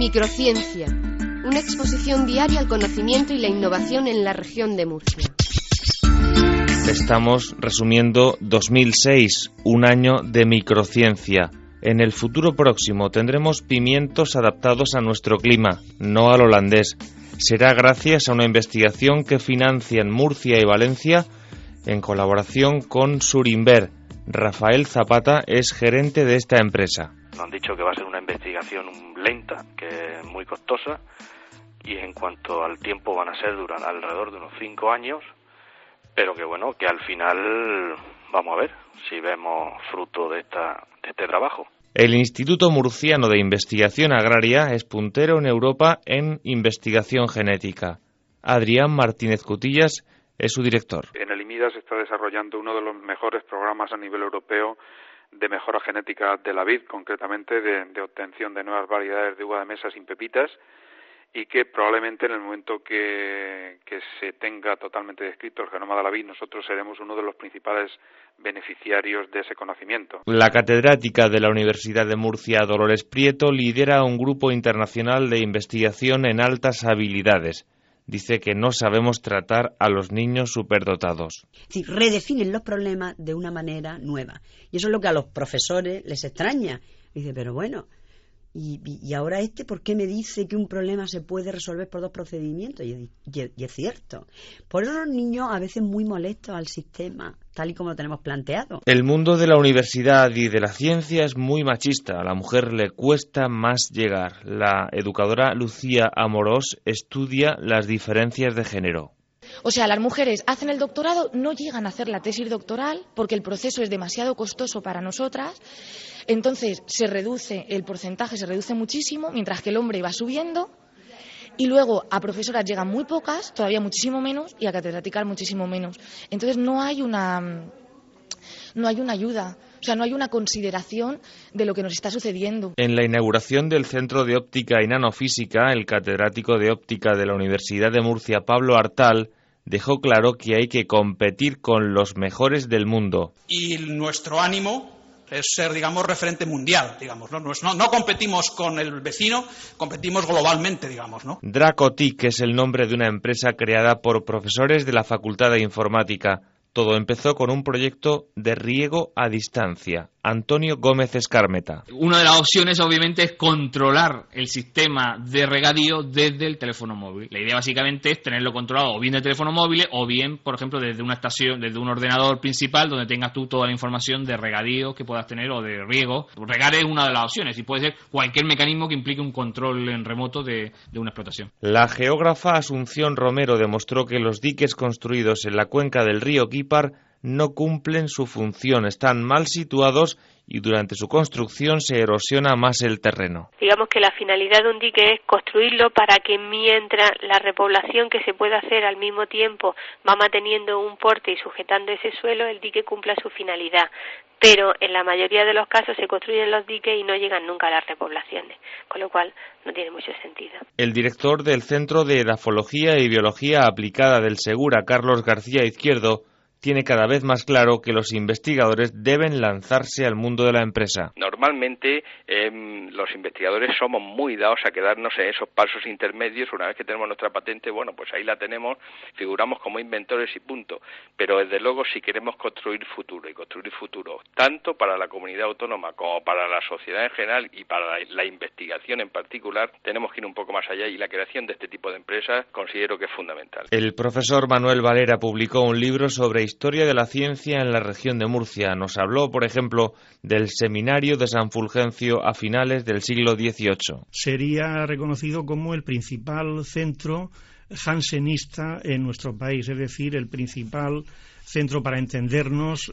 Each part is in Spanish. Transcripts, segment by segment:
Microciencia, una exposición diaria al conocimiento y la innovación en la región de Murcia. Estamos resumiendo 2006, un año de microciencia. En el futuro próximo tendremos pimientos adaptados a nuestro clima, no al holandés. Será gracias a una investigación que financian Murcia y Valencia en colaboración con Surinver. Rafael Zapata es gerente de esta empresa. Nos han dicho que va a ser una investigación lenta, que es muy costosa, y en cuanto al tiempo van a ser alrededor de unos 5 años, pero que bueno, que al final vamos a ver si vemos fruto de este trabajo. El Instituto Murciano de Investigación Agraria es puntero en Europa en investigación genética. Adrián Martínez Cutillas es su director. En el IMIDA se está desarrollando uno de los mejores programas a nivel europeo de mejora genética de la vid, concretamente de obtención de nuevas variedades de uva de mesa sin pepitas, y que probablemente en el momento que se tenga totalmente descrito el genoma de la vid, nosotros seremos uno de los principales beneficiarios de ese conocimiento. La catedrática de la Universidad de Murcia, Dolores Prieto, lidera un grupo internacional de investigación en altas habilidades. Dice que no sabemos tratar a los niños superdotados. Sí, redefinen los problemas de una manera nueva. Y eso es lo que a los profesores les extraña. Dice, pero bueno, ¿y ahora por qué me dice que un problema se puede resolver por 2 procedimientos? Y es cierto. Por eso los niños a veces muy molestos al sistema, tal y como lo tenemos planteado. El mundo de la universidad y de la ciencia es muy machista. A la mujer le cuesta más llegar. La educadora Lucía Amorós estudia las diferencias de género. O sea, las mujeres hacen el doctorado, no llegan a hacer la tesis doctoral porque el proceso es demasiado costoso para nosotras. Entonces el porcentaje se reduce muchísimo, mientras que el hombre va subiendo. Y luego a profesoras llegan muy pocas, todavía muchísimo menos, y a catedráticas muchísimo menos. Entonces no hay una ayuda, o sea, no hay una consideración de lo que nos está sucediendo. En la inauguración del Centro de Óptica y Nanofísica, el catedrático de óptica de la Universidad de Murcia, Pablo Artal, dejó claro que hay que competir con los mejores del mundo. Y nuestro ánimo es ser, digamos, referente mundial, digamos, ¿no? No competimos con el vecino, competimos globalmente, digamos, ¿no? Dracotic es el nombre de una empresa creada por profesores de la Facultad de Informática. Todo empezó con un proyecto de riego a distancia. Antonio Gómez Escarmeta. Una de las opciones, obviamente, es controlar el sistema de regadío desde el teléfono móvil. La idea, básicamente, es tenerlo controlado o bien del teléfono móvil o bien, por ejemplo, desde una estación, desde un ordenador principal donde tengas tú toda la información de regadío que puedas tener o de riego. Regar es una de las opciones y puede ser cualquier mecanismo que implique un control en remoto de una explotación. La geógrafa Asunción Romero demostró que los diques construidos en la cuenca del río Quípar no cumplen su función, están mal situados y durante su construcción se erosiona más el terreno. Digamos que la finalidad de un dique es construirlo para que mientras la repoblación que se puede hacer al mismo tiempo va manteniendo un porte y sujetando ese suelo, el dique cumpla su finalidad. Pero en la mayoría de los casos se construyen los diques y no llegan nunca a las repoblaciones, con lo cual no tiene mucho sentido. El director del Centro de Edafología y Biología Aplicada del Segura, Carlos García Izquierdo, tiene cada vez más claro que los investigadores deben lanzarse al mundo de la empresa. Normalmente los investigadores somos muy dados a quedarnos en esos pasos intermedios. Una vez que tenemos nuestra patente, bueno, pues ahí la tenemos, figuramos como inventores y punto. Pero desde luego si queremos construir futuro, y construir futuro tanto para la comunidad autónoma como para la sociedad en general y para la investigación en particular, tenemos que ir un poco más allá y la creación de este tipo de empresas considero que es fundamental. El profesor Manuel Valera publicó un libro sobre historia de la ciencia en la región de Murcia. Nos habló, por ejemplo, del seminario de San Fulgencio a finales del siglo XVIII. Sería reconocido como el principal centro jansenista en nuestro país, es decir, el principal centro, para entendernos,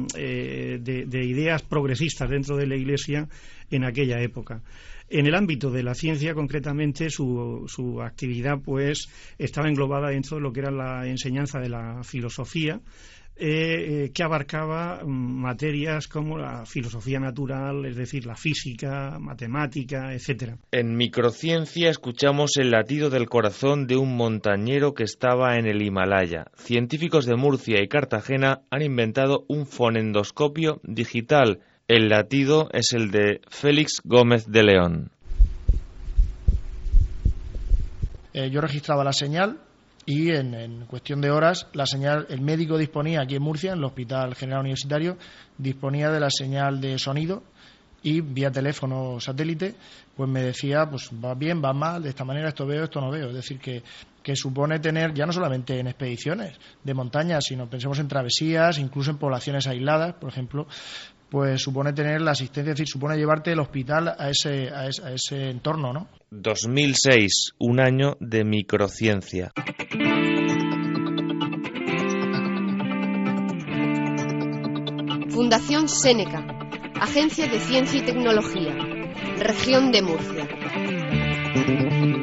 de ideas progresistas dentro de la Iglesia en aquella época. En el ámbito de la ciencia, concretamente, su actividad pues estaba englobada dentro de lo que era la enseñanza de la filosofía, que abarcaba materias como la filosofía natural, es decir, la física, matemática, etcétera. En microciencia escuchamos el latido del corazón de un montañero que estaba en el Himalaya. Científicos de Murcia y Cartagena han inventado un fonendoscopio digital. El latido es el de Félix Gómez de León. yo registraba la señal y en cuestión de horas la señal, el médico disponía aquí en Murcia, en el Hospital General Universitario, disponía de la señal de sonido y vía teléfono satélite pues me decía, pues va bien, va mal, de esta manera esto veo, esto no veo. Es decir, que supone tener, ya no solamente en expediciones de montaña, sino pensemos en travesías, incluso en poblaciones aisladas, por ejemplo, pues supone tener la asistencia, es decir, supone llevarte el hospital a ese entorno, ¿no? 2006, un año de microciencia. Fundación Séneca, Agencia de Ciencia y Tecnología, Región de Murcia.